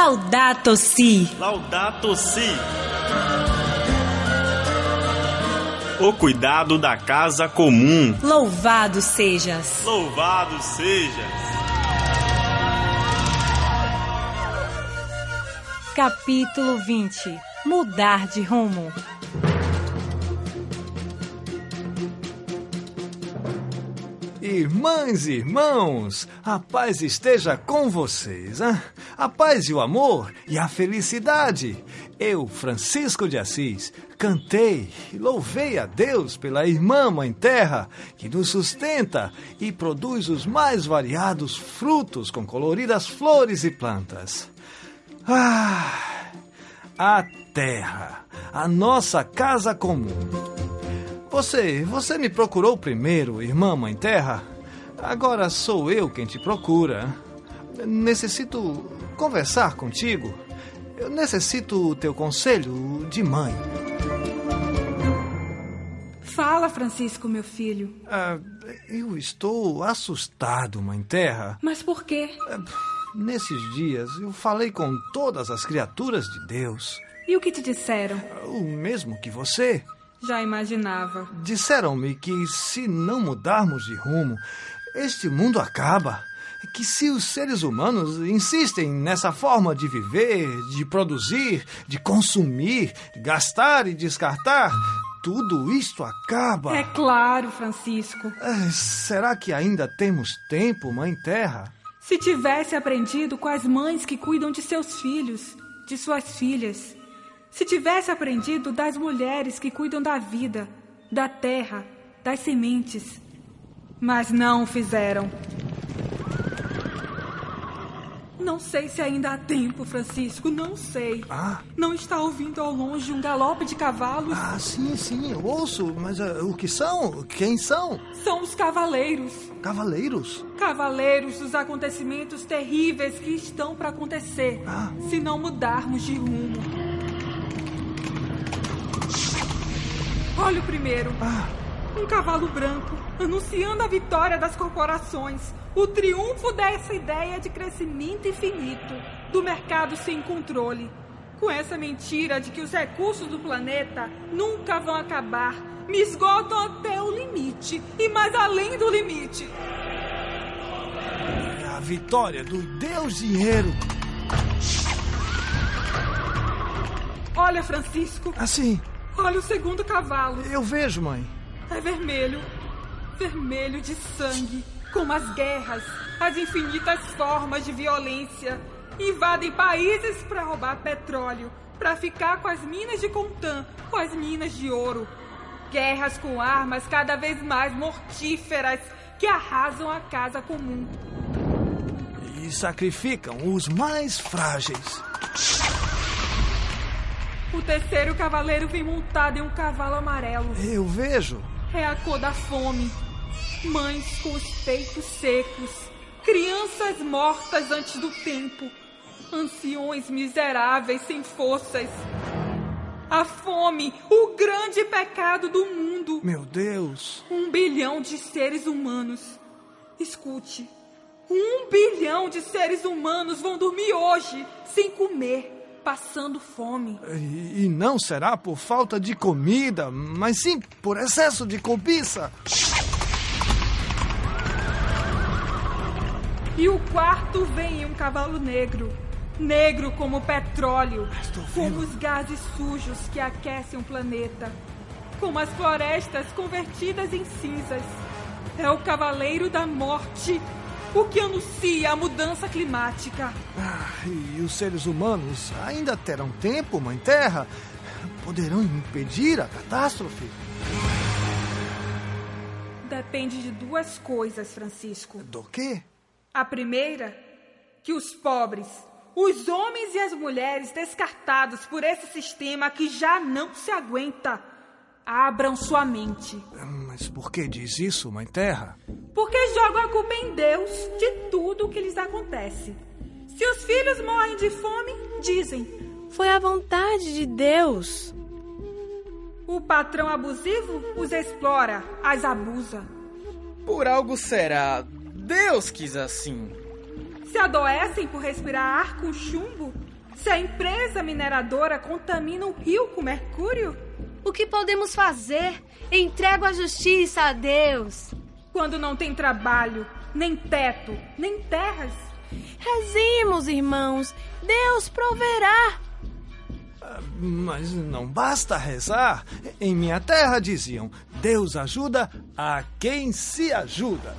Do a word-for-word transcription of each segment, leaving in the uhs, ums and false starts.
Laudato Si. Laudato Si. O cuidado da casa comum. Louvado sejas. Louvado sejas. Capítulo vinte. Mudar de rumo. Irmãs e irmãos, a paz esteja com vocês, hein? A paz e o amor e a felicidade. Eu, Francisco de Assis, cantei e louvei a Deus pela irmã Mãe Terra, que nos sustenta e produz os mais variados frutos com coloridas flores e plantas. Ah, a terra, a nossa casa comum. Você, você me procurou primeiro, irmã Mãe Terra? Agora sou eu quem te procura. Necessito conversar contigo. Eu necessito o teu conselho de mãe. Fala, Francisco, meu filho. Ah, eu estou assustado, Mãe Terra. Mas por quê? Ah, nesses dias eu falei com todas as criaturas de Deus. E o que te disseram? O mesmo que você. Já imaginava. Disseram-me que se não mudarmos de rumo, este mundo acaba. Que se os seres humanos insistem nessa forma de viver, de produzir, de consumir, de gastar e descartar, tudo isto acaba. É claro, Francisco. Ah, será que ainda temos tempo, Mãe Terra? Se tivesse aprendido com as mães que cuidam de seus filhos, de suas filhas. Se tivesse aprendido das mulheres que cuidam da vida, da terra, das sementes. Mas não o fizeram. Não sei se ainda há tempo, Francisco, não sei. Ah. Não está ouvindo ao longe um galope de cavalos? Ah, sim, sim, eu ouço, mas uh, o que são? Quem são? São os cavaleiros. Cavaleiros? Cavaleiros dos acontecimentos terríveis que estão para acontecer, ah. se não mudarmos de rumo. Olha o primeiro. Ah. Um cavalo branco, anunciando a vitória das corporações. O triunfo dessa ideia de crescimento infinito, do mercado sem controle. Com essa mentira de que os recursos do planeta nunca vão acabar, me esgotam até o limite e mais além do limite. É a vitória do Deus Dinheiro. Olha, Francisco. Assim. Olha o segundo cavalo. Eu vejo, mãe. É vermelho. Vermelho de sangue. Como as guerras, as infinitas formas de violência. Invadem países para roubar petróleo, para ficar com as minas de coltan, com as minas de ouro. Guerras com armas cada vez mais mortíferas que arrasam a casa comum. E sacrificam os mais frágeis. O terceiro cavaleiro vem montado em um cavalo amarelo. Eu vejo. É a cor da fome. Mães com os peitos secos. Crianças mortas antes do tempo. Anciões miseráveis sem forças. A fome, o grande pecado do mundo. Meu Deus. Um bilhão de seres humanos. Escute. Um bilhão de seres humanos vão dormir hoje sem comer. Passando fome. E, e não será por falta de comida, mas sim por excesso de cobiça. E o quarto vem em um cavalo negro. Negro como o petróleo. Como os gases sujos que aquecem o planeta. Como as florestas convertidas em cinzas. É o cavaleiro da morte. O que anuncia a mudança climática. Ah, e os seres humanos ainda terão tempo, Mãe Terra? Poderão impedir a catástrofe? Depende de duas coisas, Francisco. Do quê? A primeira, que os pobres, os homens e as mulheres descartados por esse sistema que já não se aguenta, abram sua mente. Mas por que diz isso, Mãe Terra? Porque jogam a culpa em Deus de tudo o que lhes acontece. Se os filhos morrem de fome, dizem: foi a vontade de Deus. O patrão abusivo os explora, as abusa. Por algo será. Deus quis assim. Se adoecem por respirar ar com chumbo, Se a empresa mineradora contamina o rio com mercúrio? O que podemos fazer? Entrego a justiça a Deus. Quando não tem trabalho, nem teto, nem terras. Rezemos, irmãos. Deus proverá. Mas não basta rezar. Em minha terra diziam: Deus ajuda a quem se ajuda.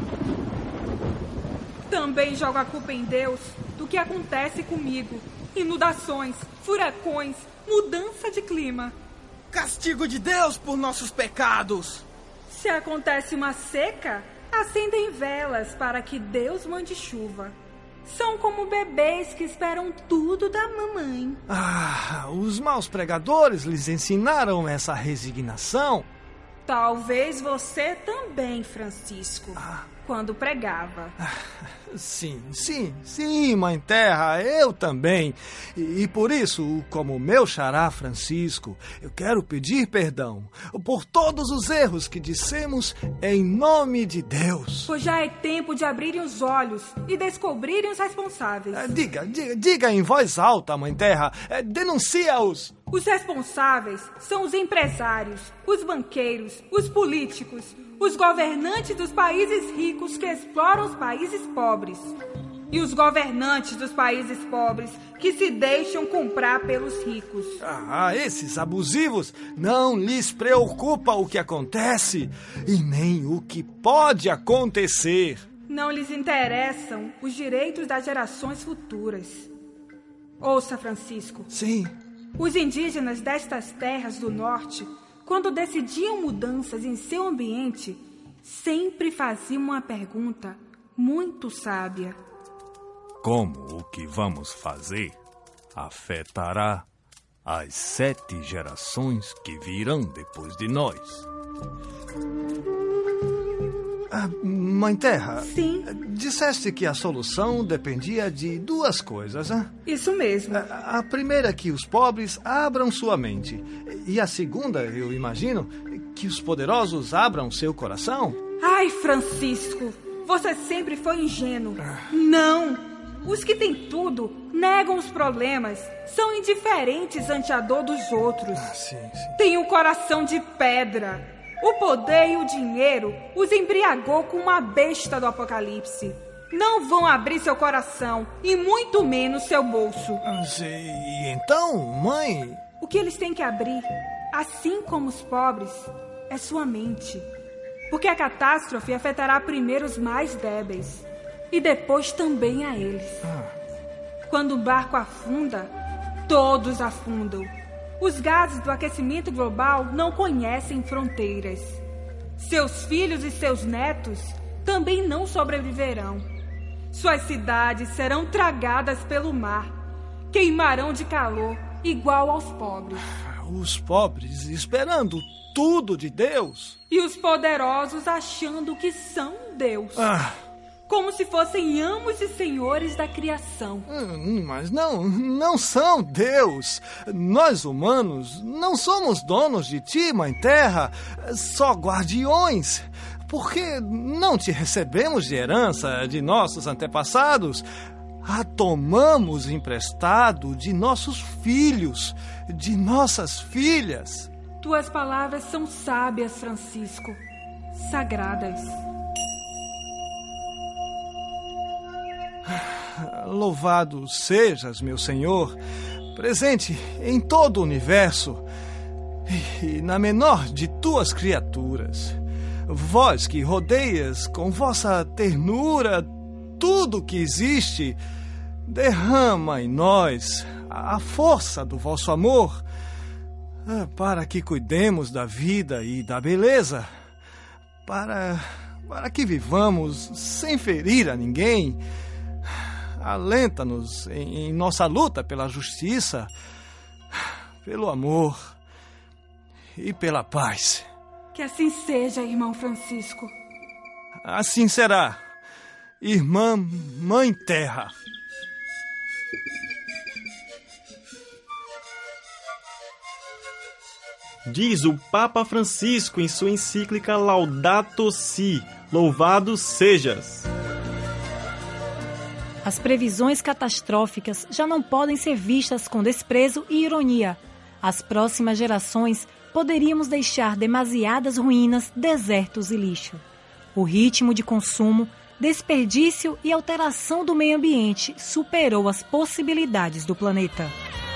Também jogo a culpa em Deus do que acontece comigo. Inundações, furacões, mudança de clima. Castigo de Deus por nossos pecados. Se acontece uma seca, acendem velas para que Deus mande chuva. São como bebês que esperam tudo da mamãe. Ah, os maus pregadores lhes ensinaram essa resignação. Talvez você também, Francisco, Ah. quando pregava. Sim, sim, sim, Mãe Terra, eu também. E, e por isso, como meu xará Francisco, eu quero pedir perdão por todos os erros que dissemos em nome de Deus. Pois já é tempo de abrirem os olhos e descobrirem os responsáveis. É, diga, diga, diga em voz alta, Mãe Terra, é, denuncia-os. Os responsáveis são os empresários, os banqueiros, os políticos, os governantes dos países ricos que exploram os países pobres. E os governantes dos países pobres que se deixam comprar pelos ricos. Ah, esses abusivos não lhes preocupa o que acontece e nem o que pode acontecer. Não lhes interessam os direitos das gerações futuras. Ouça, Francisco. Sim. Os indígenas destas terras do norte, quando decidiam mudanças em seu ambiente, sempre faziam uma pergunta muito sábia. Como o que vamos fazer afetará as sete gerações que virão depois de nós? Ah, Mãe Terra, Sim. disseste que a solução dependia de duas coisas, né? Isso mesmo. A, a primeira é que os pobres abram sua mente. E a segunda, eu imagino, que os poderosos abram seu coração. Ai, Francisco, você sempre foi ingênuo. Não! Os que têm tudo negam os problemas, são indiferentes ante a dor dos outros. Ah, sim, sim. Têm um coração de pedra. O poder e o dinheiro os embriagou com uma besta do Apocalipse. Não vão abrir seu coração e muito menos seu bolso. E então, mãe... O que eles têm que abrir, assim como os pobres, é sua mente. Porque a catástrofe afetará primeiro os mais débeis e depois também a eles. Ah. Quando o barco afunda, todos afundam. Os gases do aquecimento global não conhecem fronteiras. Seus filhos e seus netos também não sobreviverão. Suas cidades serão tragadas pelo mar, queimarão de calor igual aos pobres. Os pobres esperando tudo de Deus. E os poderosos achando que são Deus. Ah. Como se fossem amos e senhores da criação. Hum, mas não, não são Deus. Nós humanos não somos donos de ti, Mãe Terra, só guardiões. Porque não te recebemos de herança de nossos antepassados. A tomamos emprestado de nossos filhos, de nossas filhas. Tuas palavras são sábias, Francisco, sagradas. Louvado sejas, meu Senhor, presente em todo o universo e na menor de tuas criaturas. Vós que rodeias com vossa ternura tudo que existe, derrama em nós a força do vosso amor, para que cuidemos da vida e da beleza, para, para que vivamos sem ferir a ninguém. Alenta-nos em, em nossa luta pela justiça, pelo amor e pela paz. Que assim seja, irmão Francisco. Assim será, irmã Mãe Terra. Diz o Papa Francisco em sua encíclica Laudato Si, louvado sejas. As previsões catastróficas já não podem ser vistas com desprezo e ironia. As próximas gerações poderíamos deixar demasiadas ruínas, desertos e lixo. O ritmo de consumo, desperdício e alteração do meio ambiente superou as possibilidades do planeta.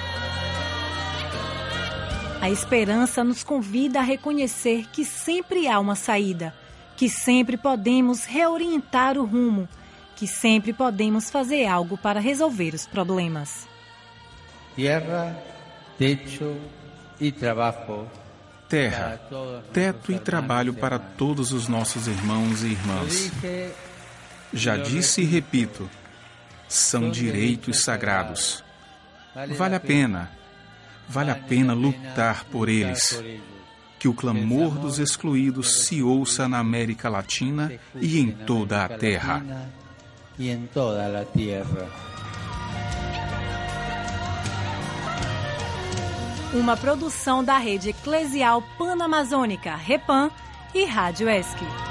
A esperança nos convida a reconhecer que sempre há uma saída, que sempre podemos reorientar o rumo, que sempre podemos fazer algo para resolver os problemas. Terra, techo e trabalho. Terra, teto e trabalho para todos os nossos irmãos e irmãs. Já disse e repito, são direitos sagrados. Vale a pena, vale a pena lutar por eles. Que o clamor dos excluídos se ouça na América Latina e em toda a terra. Uma produção da Rede Eclesial Panamazônica, Repan e Rádio ESC.